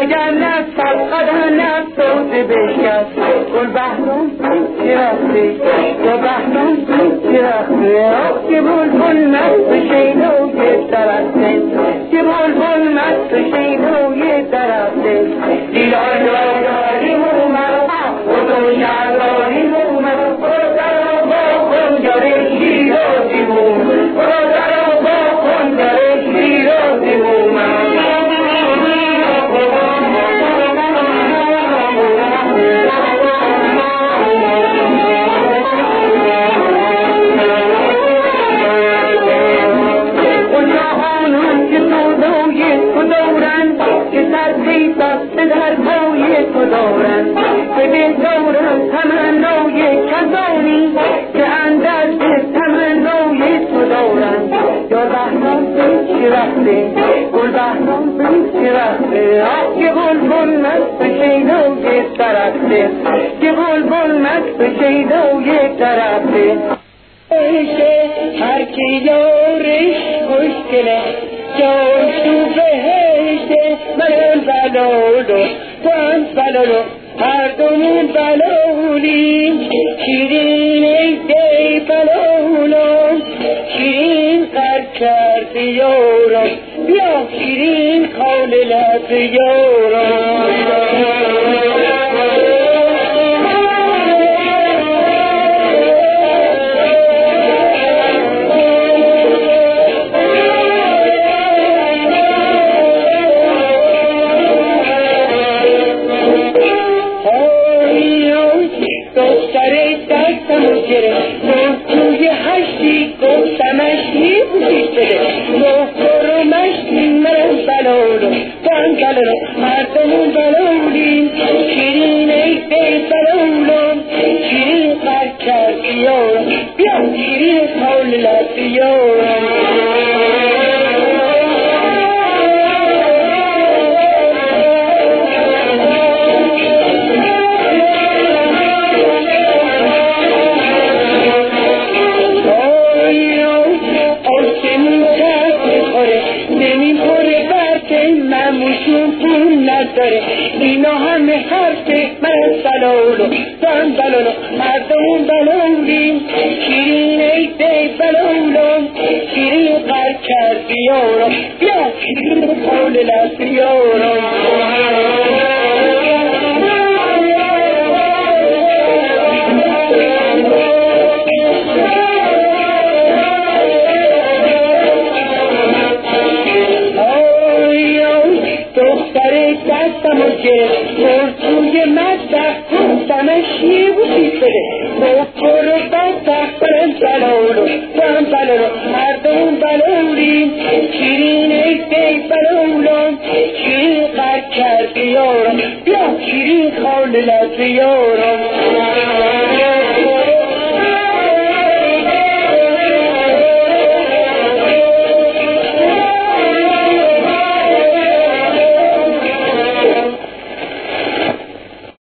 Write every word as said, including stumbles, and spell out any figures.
اگر نفت قدر نفت و بشکست گل بحران چرخته یا بحران چرخته که بلبل مست شیدوی درخته که بلبل مست شیدوی درخته دیدار داری مومد و تو شهرداری مومد و در و با خونگره شیر و دیمون و در و با خونگره شیر و دیمون در پای تو دارند به دوران تمنای کسانی که اندرز تمنای تو دارند یا بهرام به رفته گل بهرام به رفته آه که بلبل مست شیدوی درخته که بلبل مست شیدوی درخته هر کی یارش خوشگله جاش تو بهشته من بلالو تو هم بلالو هر دومون بلالیم شیرین ای دی بلالو شیرین قرد کرد یارم بیا شیرین خال لب یارم توی هشتی گفتمش میبودی بده مهتر و مشتی من بلالو تن بلالو مردمون بلالیم شیرین ای دی بلالو شیرین قرد کرد بیارم بیا شیرین خال لب بیارم اینا همه حرف من بلالو تن بلالو مردمون بلالیم شیرین ای دی بلالو شیرین قرد کرد بیارم بیا شیرین خال لب بیارم توی مدح گفتمش میبودی بده مهتر و بدبخت من بلالو تن بلالو مردمون بلالیم شیرین ای دی بلالو شیرین قرد کرد بیارم بیا شیرین خال لب بیارم